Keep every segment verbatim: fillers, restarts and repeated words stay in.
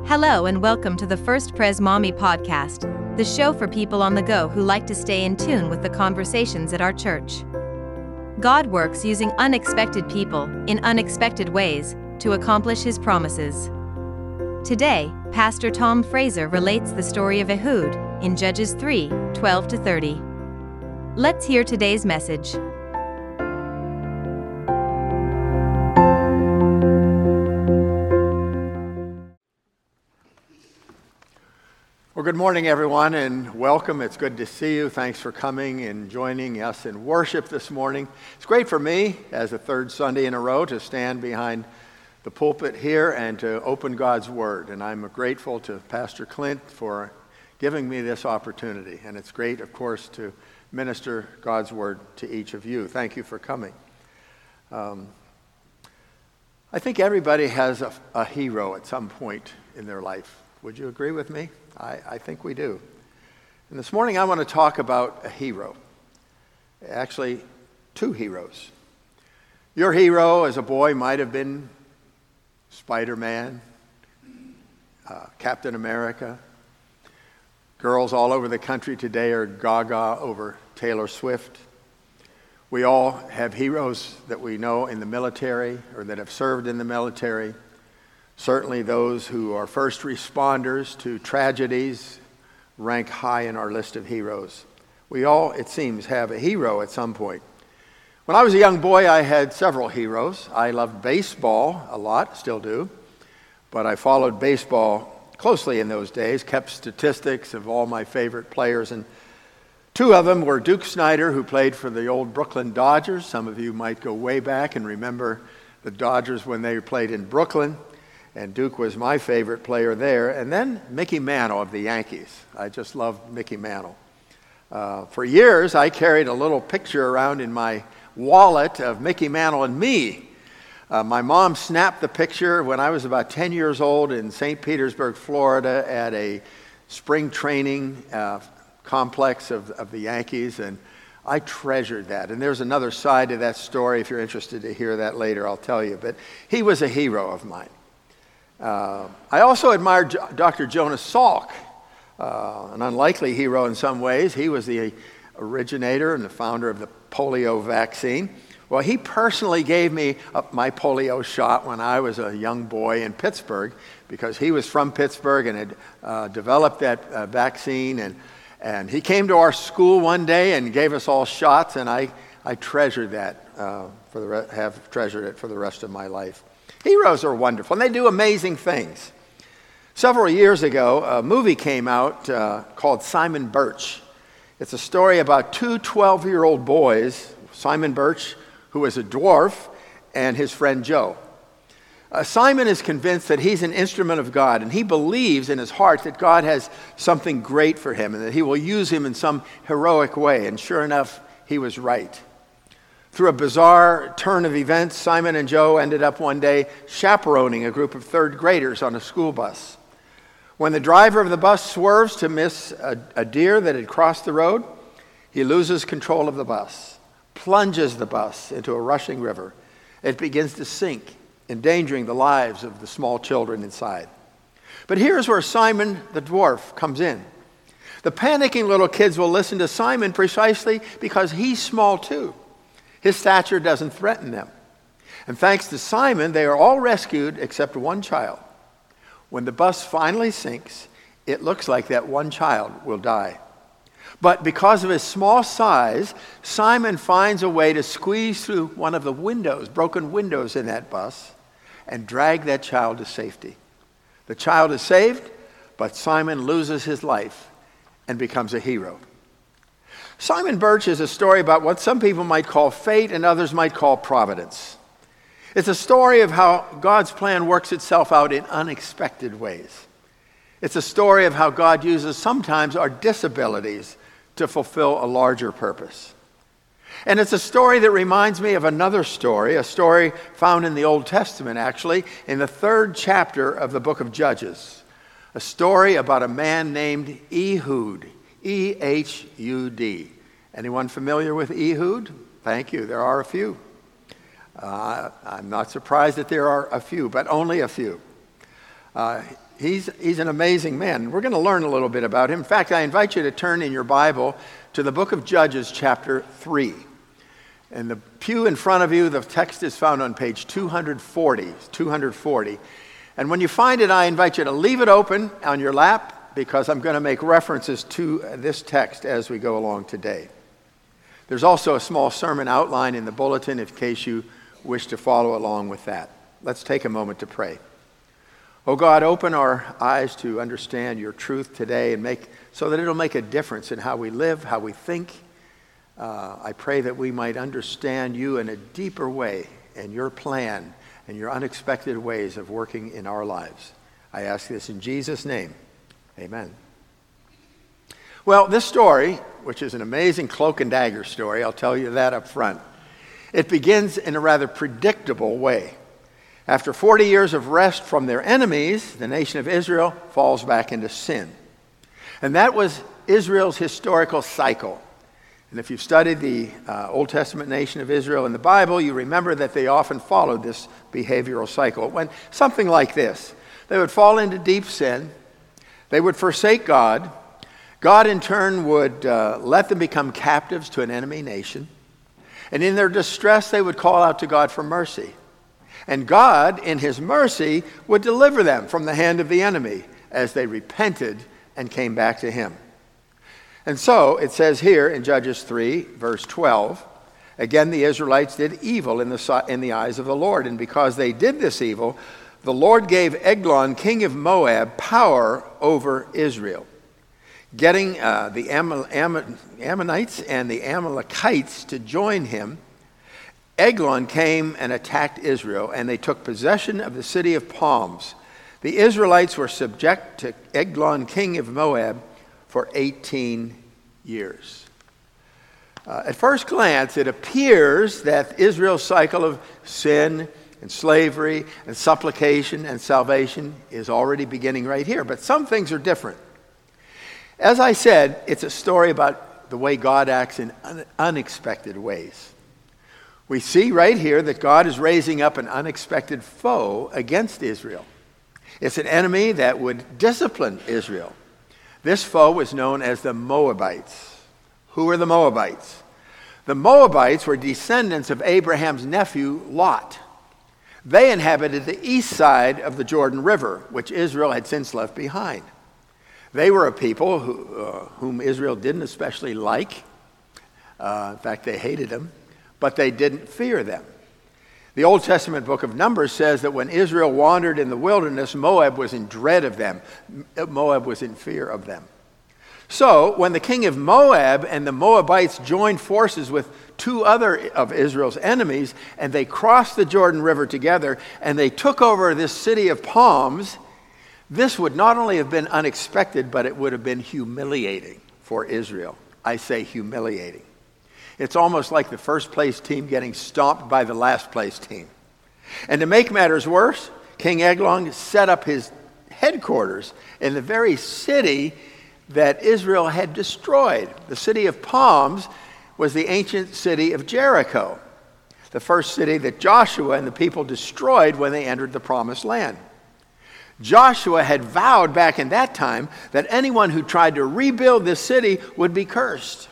Hello and welcome to the First Pres Mommy podcast, the show for people on the go who like to stay in tune with the conversations at our church. God works using unexpected people, in unexpected ways, to accomplish His promises. Today, Pastor Tom Fraser relates the story of Ehud, in Judges three, twelve to thirty. Let's hear today's message. Well, good morning, everyone, and welcome. It's good to see you. Thanks for coming and joining us in worship this morning. It's great for me, as a third Sunday in a row, to stand behind the pulpit here and to open God's Word. And I'm grateful to Pastor Clint for giving me this opportunity. And it's great, of course, to minister God's Word to each of you. Thank you for coming. Um, I think everybody has a, a hero at some point in their life. Would you agree with me? I, I think we do. And this morning I want to talk about a hero. Actually, two heroes. Your hero as a boy might have been Spider-Man, uh, Captain America. Girls all over the country today are gaga over Taylor Swift. We all have heroes that we know in the military or that have served in the military. Certainly those who are first responders to tragedies rank high in our list of heroes. We all, it seems, have a hero at some point. When I was a young boy, I had several heroes. I loved baseball a lot, still do, but I followed baseball closely in those days, kept statistics of all my favorite players, and two of them were Duke Snider, who played for the old Brooklyn Dodgers. Some of you might go way back and remember the Dodgers when they played in Brooklyn. And Duke was my favorite player there. And then Mickey Mantle of the Yankees. I just loved Mickey Mantle. Uh, for years, I carried a little picture around in my wallet of Mickey Mantle and me. Uh, my mom snapped the picture when I was about ten years old in Saint Petersburg, Florida, at a spring training uh, complex of, of the Yankees. And I treasured that. And there's another side to that story. If you're interested to hear that later, I'll tell you. But he was a hero of mine. Uh, I also admired Jo- Doctor Jonas Salk, uh, an unlikely hero in some ways. He was the originator and the founder of the polio vaccine. Well, he personally gave me uh, my polio shot when I was a young boy in Pittsburgh, because he was from Pittsburgh and had uh, developed that uh, vaccine. And, and he came to our school one day and gave us all shots, and I, I treasured that, uh, for the re- have treasured it for the rest of my life. Heroes are wonderful, and they do amazing things. Several years ago, a movie came out uh, called Simon Birch. It's a story about two twelve-year-old boys, Simon Birch, who was a dwarf, and his friend Joe. Uh, Simon is convinced that he's an instrument of God, and he believes in his heart that God has something great for him and that he will use him in some heroic way, and sure enough, he was right. Through a bizarre turn of events, Simon and Joe ended up one day chaperoning a group of third graders on a school bus. When the driver of the bus swerves to miss a, a deer that had crossed the road, he loses control of the bus, plunges the bus into a rushing river. It begins to sink, endangering the lives of the small children inside. But here's where Simon the dwarf comes in. The panicking little kids will listen to Simon precisely because he's small too. His stature doesn't threaten them. And thanks to Simon, they are all rescued except one child. When the bus finally sinks, it looks like that one child will die. But because of his small size, Simon finds a way to squeeze through one of the windows, broken windows in that bus, and drag that child to safety. The child is saved, but Simon loses his life and becomes a hero. Simon Birch is a story about what some people might call fate and others might call providence. It's a story of how God's plan works itself out in unexpected ways. It's a story of how God uses sometimes our disabilities to fulfill a larger purpose. And it's a story that reminds me of another story, a story found in the Old Testament, actually, in the third chapter of the book of Judges. A story about a man named Ehud. E H U D. Anyone familiar with Ehud? Thank you. There are a few. Uh, I'm not surprised that there are a few, but only a few. Uh, he's, he's an amazing man. We're going to learn a little bit about him. In fact, I invite you to turn in your Bible to the book of Judges, chapter three. In the pew in front of you, the text is found on page two forty. two forty. And when you find it, I invite you to leave it open on your lap, because I'm going to make references to this text as we go along today. There's also a small sermon outline in the bulletin in case you wish to follow along with that. Let's take a moment to pray. Oh God, open our eyes to understand your truth today and make so that it'll make a difference in how we live, how we think. Uh, I pray that we might understand you in a deeper way and your plan and your unexpected ways of working in our lives. I ask this in Jesus' name. Amen. Well, this story, which is an amazing cloak and dagger story, I'll tell you that up front, it begins in a rather predictable way. After forty years of rest from their enemies, the nation of Israel falls back into sin. And that was Israel's historical cycle. And if you've studied the uh, Old Testament nation of Israel in the Bible, you remember that they often followed this behavioral cycle. It went something like this. They would fall into deep sin. They would forsake God. God, in turn, would uh, let them become captives to an enemy nation. And in their distress, they would call out to God for mercy. And God, in his mercy, would deliver them from the hand of the enemy as they repented and came back to him. And so, it says here in Judges three, verse twelve, again the Israelites did evil in the, in the eyes of the Lord. And because they did this evil, the Lord gave Eglon, king of Moab, power over Israel, getting uh, the Am- Am- Ammonites and the Amalekites to join him. Eglon came and attacked Israel, and they took possession of the city of palms. The Israelites were subject to Eglon, king of Moab, for eighteen years. Uh, at first glance, it appears that Israel's cycle of sin and slavery and supplication and salvation is already beginning right here. But some things are different. As I said, it's a story about the way God acts in un- unexpected ways. We see right here that God is raising up an unexpected foe against Israel. It's an enemy that would discipline Israel. This foe was known as the Moabites. Who were the Moabites? The Moabites were descendants of Abraham's nephew, Lot. They inhabited the east side of the Jordan River, which Israel had since left behind. They were a people who, uh, whom Israel didn't especially like. Uh, in fact, they hated them. But they didn't fear them. The Old Testament book of Numbers says that when Israel wandered in the wilderness, Moab was in dread of them. Moab was in fear of them. So when the king of Moab and the Moabites joined forces with two other of Israel's enemies, and they crossed the Jordan River together, and they took over this city of palms, this would not only have been unexpected, but it would have been humiliating for Israel. I say humiliating. It's almost like the first place team getting stomped by the last place team. And to make matters worse, King Eglon set up his headquarters in the very city that Israel had destroyed. The city of Palms was the ancient city of Jericho, the first city that Joshua and the people destroyed when they entered the promised land. Joshua had vowed back in that time that anyone who tried to rebuild this city would be cursed.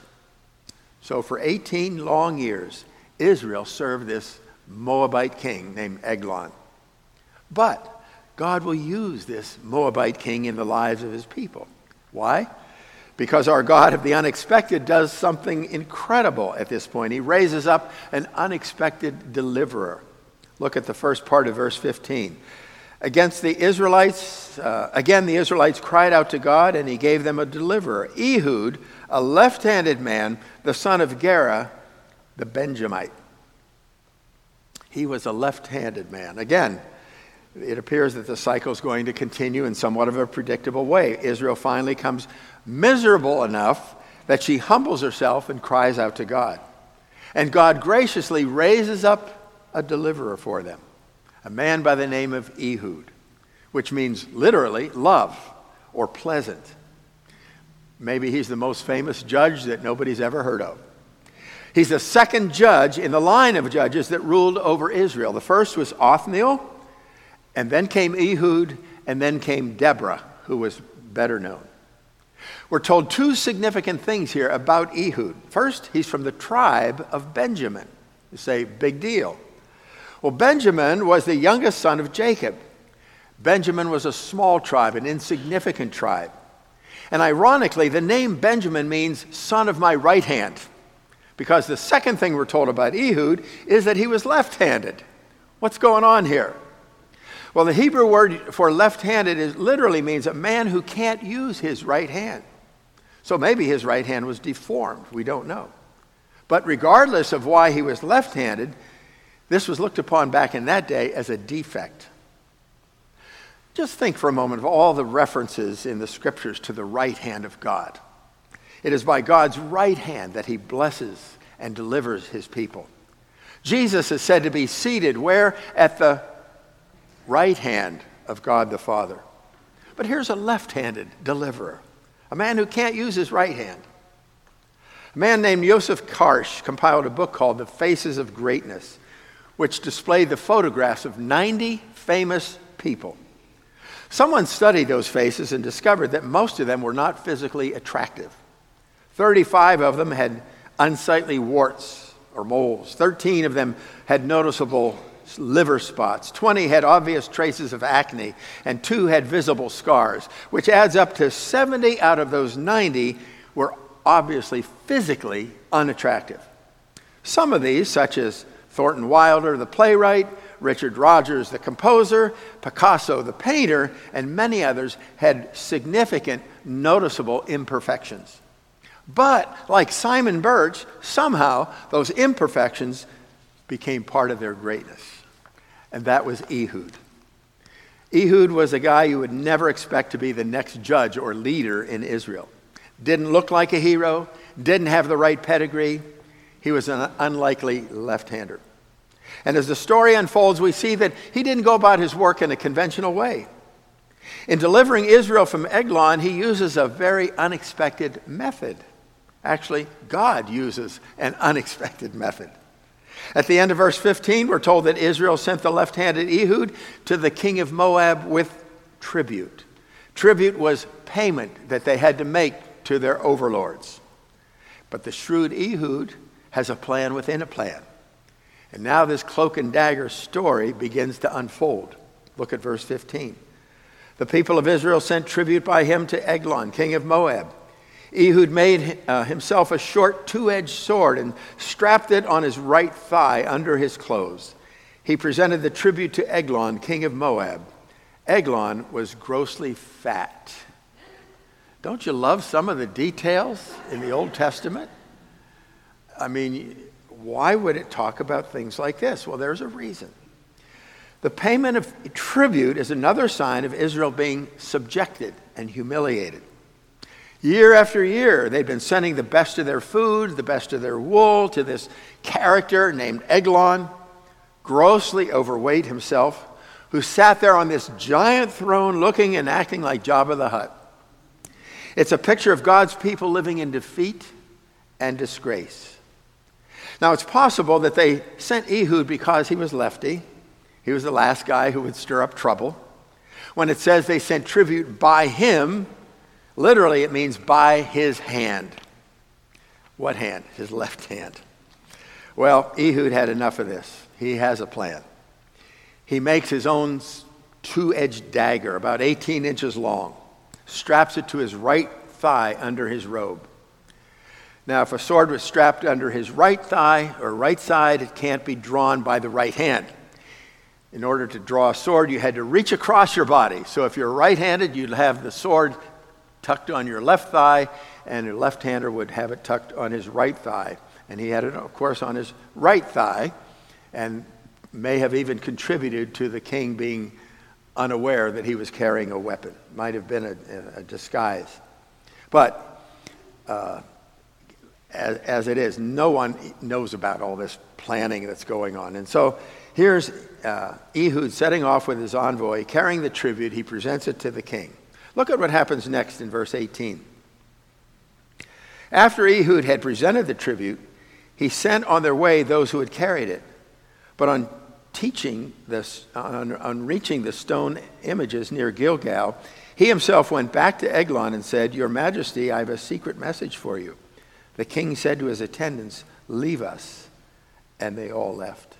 So for eighteen long years, Israel served this Moabite king named Eglon. But God will use this Moabite king in the lives of his people. Why? Because our God of the unexpected does something incredible at this point. He raises up an unexpected deliverer. Look at the first part of verse fifteen. Against the Israelites, uh, again the Israelites cried out to God, and he gave them a deliverer, Ehud, a left-handed man, the son of Gera, the Benjamite. He was a left-handed man. Again, it appears that the cycle is going to continue in somewhat of a predictable way. Israel finally comes miserable enough that she humbles herself and cries out to God. And God graciously raises up a deliverer for them, a man by the name of Ehud, which means literally love or pleasant. Maybe he's the most famous judge that nobody's ever heard of. He's the second judge in the line of judges that ruled over Israel. The first was Othniel, and then came Ehud, and then came Deborah, who was better known. We're told two significant things here about Ehud. First, he's from the tribe of Benjamin. You say, big deal. Well, Benjamin was the youngest son of Jacob. Benjamin was a small tribe, an insignificant tribe. And ironically, the name Benjamin means son of my right hand, because the second thing we're told about Ehud is that he was left-handed. What's going on here? Well, the Hebrew word for left-handed is literally means a man who can't use his right hand. So maybe his right hand was deformed. We don't know. But regardless of why he was left-handed, this was looked upon back in that day as a defect. Just think for a moment of all the references in the scriptures to the right hand of God. It is by God's right hand that he blesses and delivers his people. Jesus is said to be seated where? At the right hand of God the Father. But here's a left-handed deliverer, a man who can't use his right hand. A man named Yosef Karsh compiled a book called The Faces of Greatness, which displayed the photographs of ninety famous people. Someone studied those faces and discovered that most of them were not physically attractive. thirty-five of them had unsightly warts or moles. thirteen of them had noticeable liver spots. twenty had obvious traces of acne, and two had visible scars, which adds up to seventy out of those ninety were obviously physically unattractive. Some of these, such as Thornton Wilder, the playwright, Richard Rogers, the composer, Picasso, the painter, and many others, had significant, noticeable imperfections. But, like Simon Birch, somehow those imperfections became part of their greatness. And that was Ehud. Ehud was a guy you would never expect to be the next judge or leader in Israel. Didn't look like a hero, didn't have the right pedigree. He was an unlikely left-hander. And as the story unfolds, we see that he didn't go about his work in a conventional way. In delivering Israel from Eglon, he uses a very unexpected method. Actually, God uses an unexpected method. At the end of verse fifteen, we're told that Israel sent the left-handed Ehud to the king of Moab with tribute. Tribute was payment that they had to make to their overlords. But the shrewd Ehud has a plan within a plan. And now this cloak and dagger story begins to unfold. Look at verse fifteen. The people of Israel sent tribute by him to Eglon, king of Moab. Ehud made uh, himself a short two-edged sword and strapped it on his right thigh under his clothes. He presented the tribute to Eglon, king of Moab. Eglon was grossly fat. Don't you love some of the details in the Old Testament? I mean, why would it talk about things like this? Well, there's a reason. The payment of tribute is another sign of Israel being subjected and humiliated. Year after year, they'd been sending the best of their food, the best of their wool to this character named Eglon, grossly overweight himself, who sat there on this giant throne looking and acting like Jabba the Hutt. It's a picture of God's people living in defeat and disgrace. Now, it's possible that they sent Ehud because he was lefty. He was the last guy who would stir up trouble. When it says they sent tribute by him, literally it means by his hand. What hand? His left hand. Well, Ehud had enough of this. He has a plan. He makes his own two-edged dagger, about eighteen inches long, straps it to his right thigh under his robe. Now, if a sword was strapped under his right thigh or right side, it can't be drawn by the right hand. In order to draw a sword, you had to reach across your body. So if you're right-handed, you'd have the sword tucked on your left thigh, and your left-hander would have it tucked on his right thigh. And he had it, of course, on his right thigh, and may have even contributed to the king being unaware that he was carrying a weapon. Might have been a, a disguise. But uh, as, as it is, no one knows about all this planning that's going on. And so here's uh, Ehud setting off with his envoy, carrying the tribute. He presents it to the king. Look at what happens next in verse eighteen. After Ehud had presented the tribute, he sent on their way those who had carried it. But on teaching this, on, on reaching the stone images near Gilgal, he himself went back to Eglon and said, "Your Majesty, I have a secret message for you." The king said to his attendants, "Leave us." And they all left.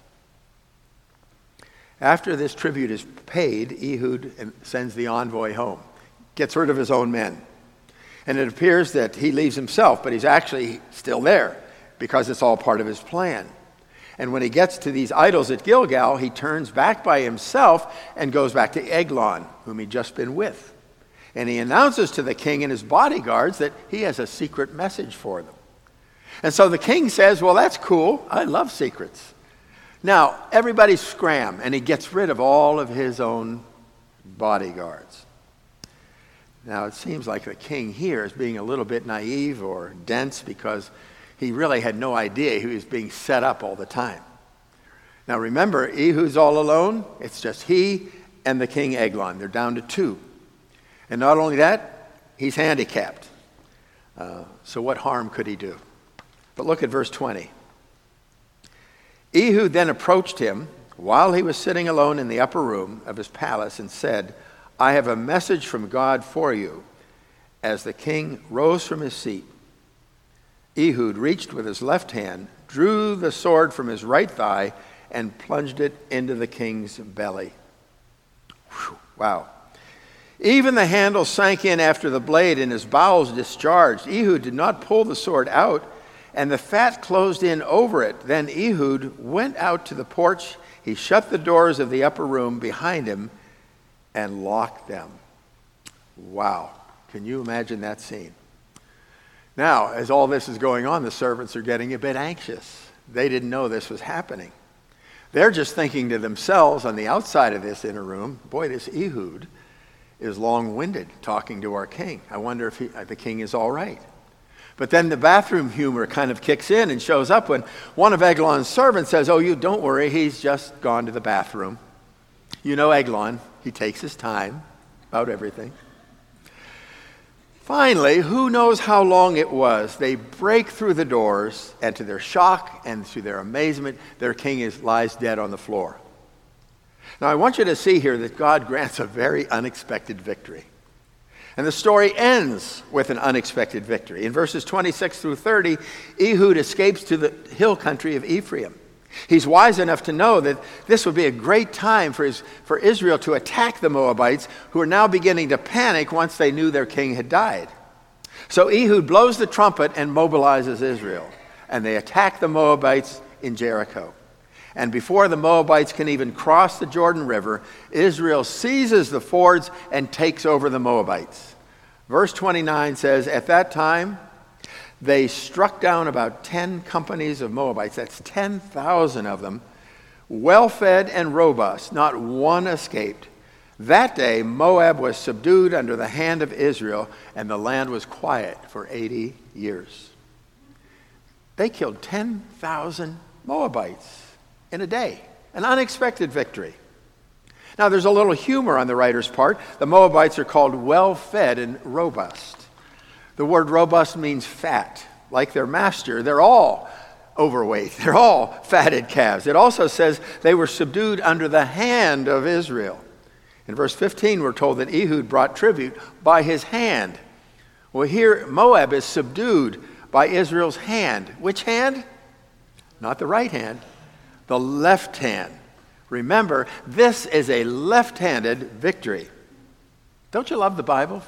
After this tribute is paid, Ehud sends the envoy home, gets rid of his own men. And it appears that he leaves himself, but he's actually still there because it's all part of his plan. And when he gets to these idols at Gilgal, he turns back by himself and goes back to Eglon, whom he'd just been with. And he announces to the king and his bodyguards that he has a secret message for them. And so the king says, "Well, that's cool. I love secrets." Now, everybody scram, and he gets rid of all of his own bodyguards. Now, it seems like the king here is being a little bit naive or dense because he really had no idea he was being set up all the time. Now, remember, Ehud's all alone. It's just he and the king Eglon. They're down to two. And not only that, he's handicapped. Uh, so what harm could he do? But look at verse twenty. Ehud then approached him while he was sitting alone in the upper room of his palace and said, "I have a message from God for you." As the king rose from his seat, Ehud reached with his left hand, drew the sword from his right thigh, and plunged it into the king's belly. Whew, wow. Even the handle sank in after the blade, and his bowels discharged. Ehud did not pull the sword out, and the fat closed in over it. Then Ehud went out to the porch. He shut the doors of the upper room behind him and locked them. Wow. Can you imagine that scene? Now, as all this is going on, the servants are getting a bit anxious. They didn't know this was happening. They're just thinking to themselves on the outside of this inner room, boy, this Ehud is long-winded talking to our king. I wonder if he, the king is all right. But then the bathroom humor kind of kicks in and shows up when one of Eglon's servants says, "Oh, you don't worry, he's just gone to the bathroom." You know Eglon, he takes his time about everything. Finally, who knows how long it was, they break through the doors, and to their shock and to their amazement, their king is, lies dead on the floor. Now, I want you to see here that God grants a very unexpected victory. And the story ends with an unexpected victory. In verses twenty-six through thirty, Ehud escapes to the hill country of Ephraim. He's wise enough to know that this would be a great time for, his, for Israel to attack the Moabites, who are now beginning to panic once they knew their king had died. So Ehud blows the trumpet and mobilizes Israel, and they attack the Moabites in Jericho. And before the Moabites can even cross the Jordan River, Israel seizes the fords and takes over the Moabites. Verse twenty-nine says, "At that time, they struck down about ten companies of Moabites." That's ten thousand of them, well-fed and robust. Not one escaped. That day, Moab was subdued under the hand of Israel, and the land was quiet for eighty years. They killed ten thousand Moabites in a day. An unexpected victory. Now, there's a little humor on the writer's part. The Moabites are called well-fed and robust. The word robust means fat. Like their master, they're all overweight. They're all fatted calves. It also says they were subdued under the hand of Israel. In verse fifteen, we're told that Ehud brought tribute by his hand. Well, here Moab is subdued by Israel's hand. Which hand? Not the right hand. The left hand. Remember, this is a left-handed victory. Don't you love the Bible?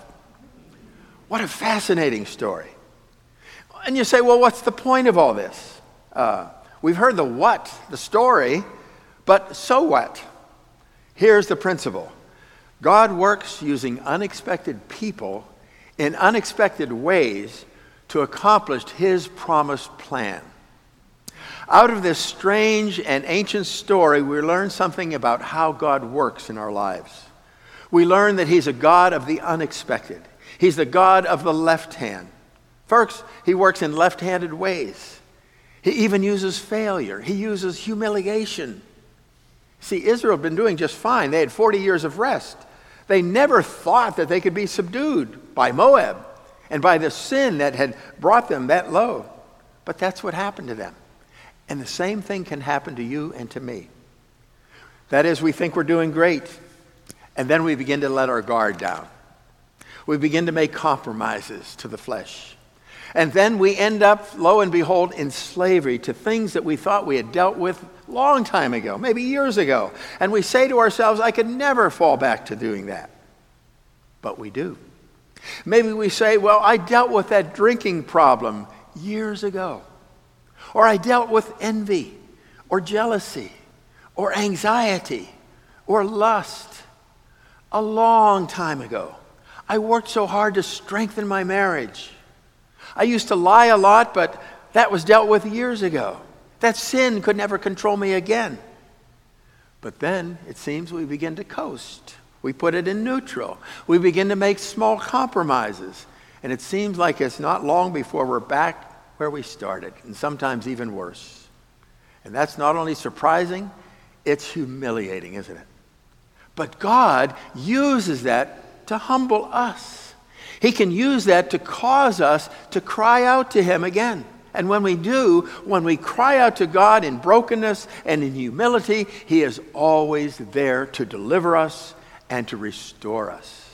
What a fascinating story. And you say, well, what's the point of all this? Uh, we've heard the what, the story, but so what? Here's the principle. God works using unexpected people in unexpected ways to accomplish his promised plan. Out of this strange and ancient story, we learn something about how God works in our lives. We learn that he's a God of the unexpected. He's the God of the left hand. First, he works in left-handed ways. He even uses failure. He uses humiliation. See, Israel had been doing just fine. They had forty years of rest. They never thought that they could be subdued by Moab and by the sin that had brought them that low. But that's what happened to them. And the same thing can happen to you and to me. That is, we think we're doing great, and then we begin to let our guard down. We begin to make compromises to the flesh. And then we end up, lo and behold, in slavery to things that we thought we had dealt with a long time ago, maybe years ago. And we say to ourselves, I could never fall back to doing that. But we do. Maybe we say, well, I dealt with that drinking problem years ago. Or I dealt with envy, or jealousy, or anxiety, or lust a long time ago. I worked so hard to strengthen my marriage. I used to lie a lot, but that was dealt with years ago. That sin could never control me again. But then, it seems, we begin to coast. We put it in neutral. We begin to make small compromises. And it seems like it's not long before we're back where we started, and sometimes even worse. And that's not only surprising, it's humiliating, isn't it? But God uses that to humble us. He can use that to cause us to cry out to Him again. And when we do, when we cry out to God in brokenness and in humility, He is always there to deliver us and to restore us.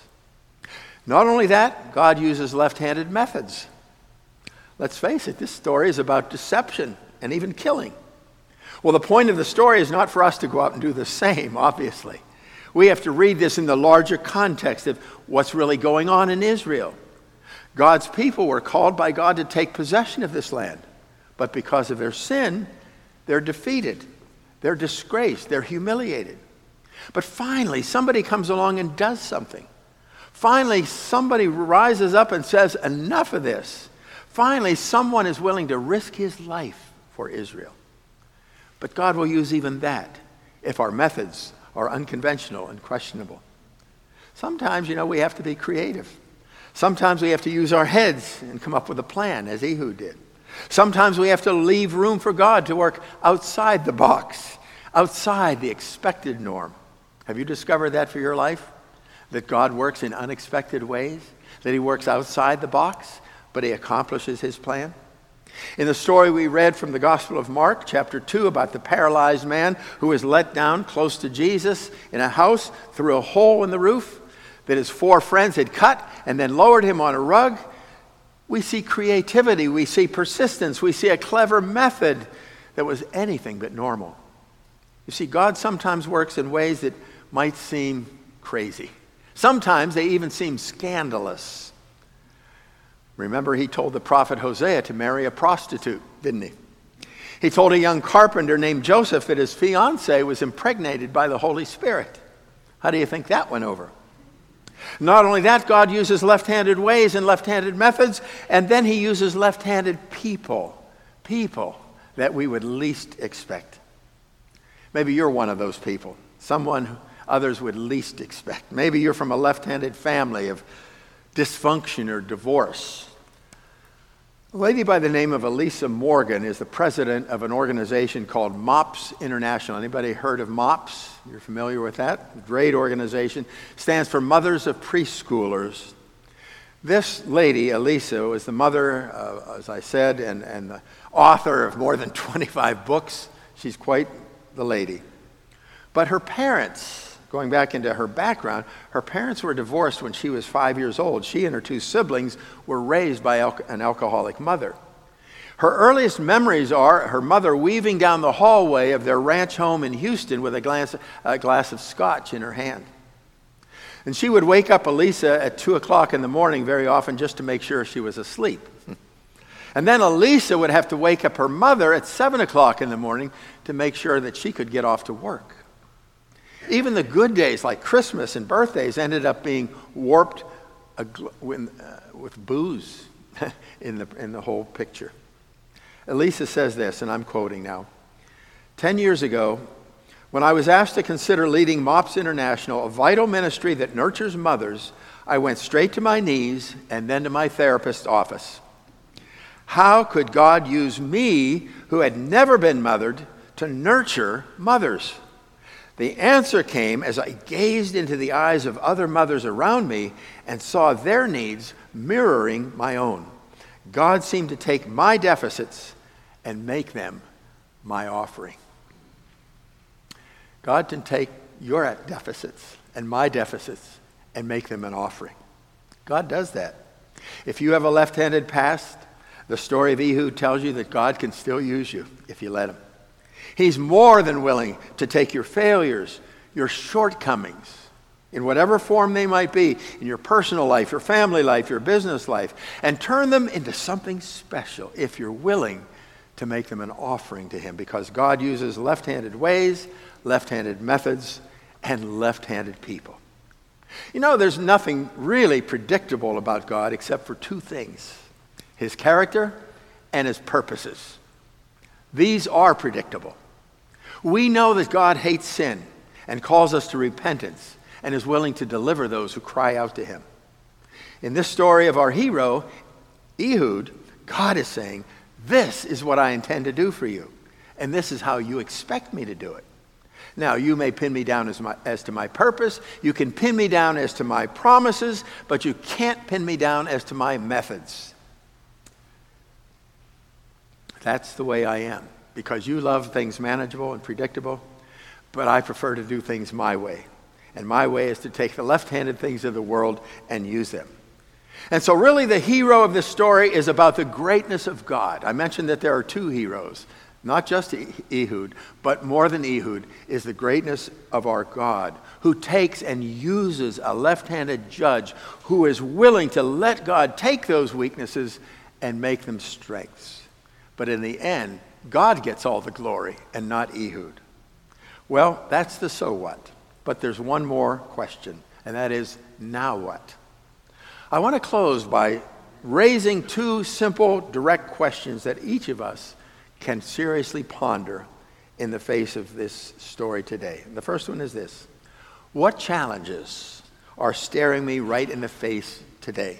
Not only that, God uses left-handed methods. Let's face it, this story is about deception and even killing. Well, the point of the story is not for us to go out and do the same, obviously. We have to read this in the larger context of what's really going on in Israel. God's people were called by God to take possession of this land. But because of their sin, they're defeated. They're disgraced. They're humiliated. But finally, somebody comes along and does something. Finally, somebody rises up and says, enough of this. Finally, someone is willing to risk his life for Israel. But God will use even that if our methods are unconventional and questionable. Sometimes, you know, we have to be creative. Sometimes we have to use our heads and come up with a plan, as Ehud did. Sometimes we have to leave room for God to work outside the box, outside the expected norm. Have you discovered that for your life? That God works in unexpected ways? That He works outside the box, but He accomplishes His plan? In the story we read from the Gospel of Mark, chapter two, about the paralyzed man who was let down close to Jesus in a house through a hole in the roof that his four friends had cut and then lowered him on a rug, we see creativity, we see persistence, we see a clever method that was anything but normal. You see, God sometimes works in ways that might seem crazy. Sometimes they even seem scandalous. Remember, He told the prophet Hosea to marry a prostitute, didn't He? He told a young carpenter named Joseph that his fiancée was impregnated by the Holy Spirit. How do you think that went over? Not only that, God uses left-handed ways and left-handed methods, and then He uses left-handed people, people that we would least expect. Maybe you're one of those people, someone others would least expect. Maybe you're from a left-handed family of dysfunction or divorce. A lady by the name of Elisa Morgan is the president of an organization called MOPS International. Anybody heard of MOPS? You're familiar with that? Great organization. Stands for Mothers of Preschoolers. This lady, Elisa, was the mother, uh, as I said, and, and the author of more than twenty-five books. She's quite the lady. But her parents, going back into her background, her parents were divorced when she was five years old. She and her two siblings were raised by al- an alcoholic mother. Her earliest memories are her mother weaving down the hallway of their ranch home in Houston with a glass, a glass of scotch in her hand. And she would wake up Elisa at two o'clock in the morning very often just to make sure she was asleep. And then Elisa would have to wake up her mother at seven o'clock in the morning to make sure that she could get off to work. Even the good days like Christmas and birthdays ended up being warped with booze in the, in the whole picture. Elisa says this, and I'm quoting now. Ten years ago, when I was asked to consider leading MOPS International, a vital ministry that nurtures mothers, I went straight to my knees and then to my therapist's office. How could God use me, who had never been mothered, to nurture mothers? The answer came as I gazed into the eyes of other mothers around me and saw their needs mirroring my own. God seemed to take my deficits and make them my offering. God can take your deficits and my deficits and make them an offering. God does that. If you have a left-handed past, the story of Ehud tells you that God can still use you if you let him. He's more than willing to take your failures, your shortcomings, in whatever form they might be, in your personal life, your family life, your business life, and turn them into something special if you're willing to make them an offering to him, because God uses left-handed ways, left-handed methods, and left-handed people. You know, there's nothing really predictable about God except for two things: his character and his purposes. These are predictable. We know that God hates sin and calls us to repentance and is willing to deliver those who cry out to him. In this story of our hero, Ehud, God is saying, this is what I intend to do for you, and this is how you expect me to do it. Now, you may pin me down as, my, as to my purpose, you can pin me down as to my promises, but you can't pin me down as to my methods. That's the way I am, because you love things manageable and predictable, but I prefer to do things my way. And my way is to take the left-handed things of the world and use them. And so really the hero of this story is about the greatness of God. I mentioned that there are two heroes, not just Ehud, but more than Ehud is the greatness of our God, who takes and uses a left-handed judge who is willing to let God take those weaknesses and make them strengths. But in the end, God gets all the glory and not Ehud. Well, that's the so what. But there's one more question, and that is, now what? I want to close by raising two simple, direct questions that each of us can seriously ponder in the face of this story today. And the first one is this: what challenges are staring me right in the face today?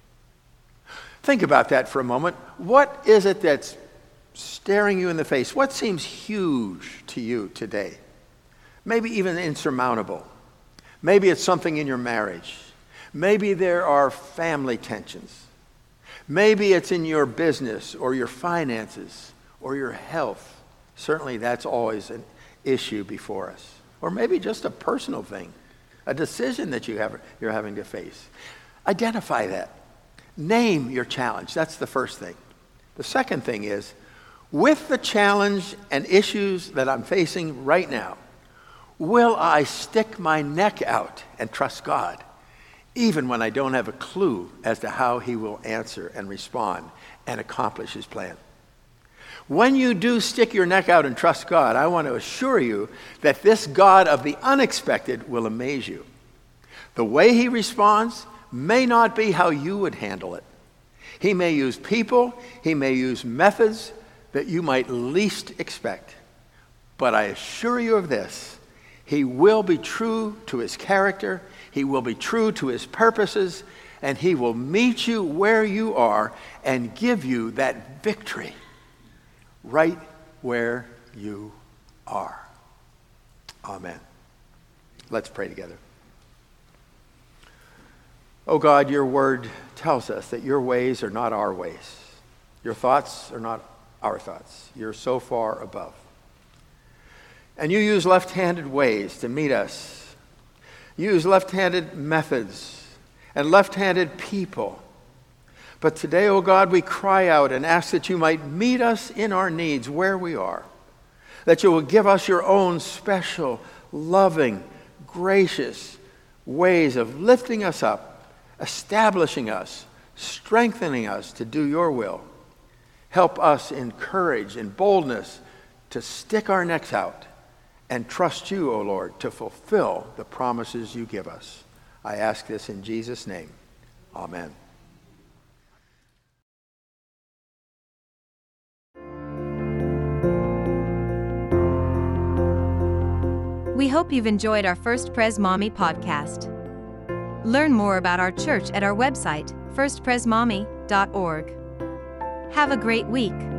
Think about that for a moment. What is it that's staring you in the face? What seems huge to you today? Maybe even insurmountable. Maybe it's something in your marriage. Maybe there are family tensions. Maybe it's in your business or your finances or your health. Certainly that's always an issue before us. Or maybe just a personal thing, a decision that you have, you're having to face. Identify that. Name your challenge. That's the first thing. The second thing is, with the challenge and issues that I'm facing right now, will I stick my neck out and trust God, even when I don't have a clue as to how he will answer and respond and accomplish his plan? When you do stick your neck out and trust God, I want to assure you that this God of the unexpected will amaze you. The way he responds may not be how you would handle it. He may use people, he may use methods that you might least expect. But I assure you of this: he will be true to his character, he will be true to his purposes, and he will meet you where you are and give you that victory right where you are. Amen. Let's pray together. Oh God, your word tells us that your ways are not our ways. Your thoughts are not our thoughts. You're so far above. And you use left-handed ways to meet us. You use left-handed methods and left-handed people. But today, oh God, we cry out and ask that you might meet us in our needs where we are. That you will give us your own special, loving, gracious ways of lifting us up, establishing us, strengthening us to do your will. Help us in courage and boldness to stick our necks out and trust you, O Lord, to fulfill the promises you give us. I ask this in Jesus' name. Amen. We hope you've enjoyed our First Pres Mommy podcast. Learn more about our church at our website, first pres mommy dot org. Have a great week.